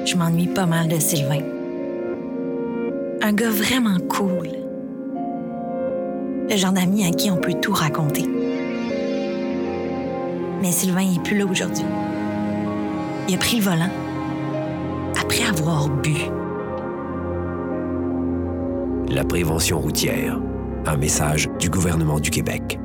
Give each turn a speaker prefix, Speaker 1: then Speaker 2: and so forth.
Speaker 1: je m'ennuie pas mal de Sylvain. Un gars vraiment cool. Le genre d'ami à qui on peut tout raconter. Mais Sylvain n'est plus là aujourd'hui. Il a pris le volant après avoir bu.
Speaker 2: La prévention routière. Un message du gouvernement du Québec.